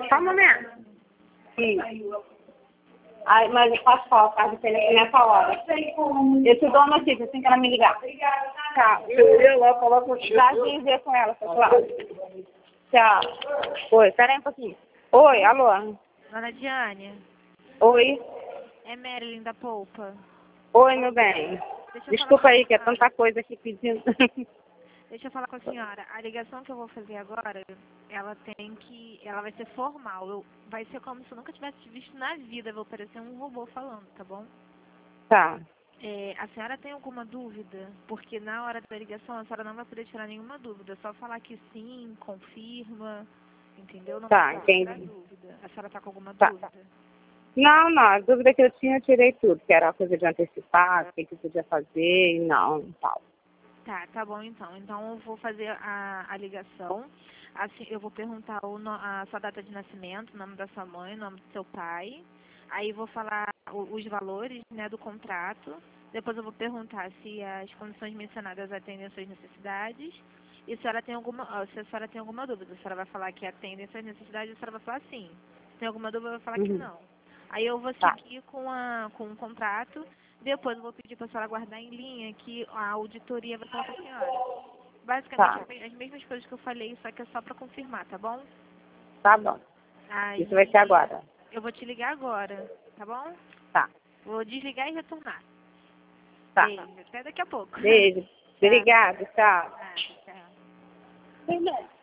Só um momento. Isso. Ai, mas eu faço falta, tá? De telefone nessa hora. Eu te dou uma notícia assim que ela me ligar. Tá. Eu ia lá falar contigo. Já dizer com ela, pessoal. Tchau. Oi, pera aí um pouquinho. Oi, alô. Dona Diane, Oi. é Marilyn da Polpa. Oi, meu bem. Deixa eu Desculpa falar aí, com que a é senhora. tanta coisa aqui pedindo. Deixa eu falar com a senhora. A ligação que eu vou fazer agora, ela vai ser formal. Vai ser como se eu nunca tivesse te visto na vida. Eu vou parecer um robô falando, tá bom? Tá. A senhora tem alguma dúvida? Porque na hora da ligação a senhora não vai poder tirar nenhuma dúvida. É só falar que sim, confirma, entendeu? Não Tá, vai poder tirar entendi. dúvida. A senhora tá com alguma Tá. dúvida? Não, não, a dúvida que eu tinha, eu tirei tudo, que era a coisa de antecipar, o que podia fazer e não, tal. Tá bom então. Então eu vou fazer a ligação. Assim, eu vou perguntar a sua data de nascimento, o nome da sua mãe, o nome do seu pai. Aí vou falar os valores, né, do contrato. Depois eu vou perguntar se as condições mencionadas atendem às suas necessidades. E se a senhora tem alguma dúvida, a senhora vai falar que atendem às suas necessidades, a senhora vai falar sim. Se tem alguma dúvida, vai falar que não. Aí eu vou Tá. seguir com o contrato. Depois eu vou pedir para a senhora guardar em linha que a auditoria vai falar com a senhora. Basicamente Tá. as mesmas coisas que eu falei, só que é só para confirmar, tá bom? Tá bom. Aí Isso vai ser agora. eu vou te ligar agora, tá bom? Tá. Vou desligar e retornar. Tá. Beijo, até daqui a pouco. Beijo. Tchau. Obrigada, tchau. Nada, tchau. Obrigada.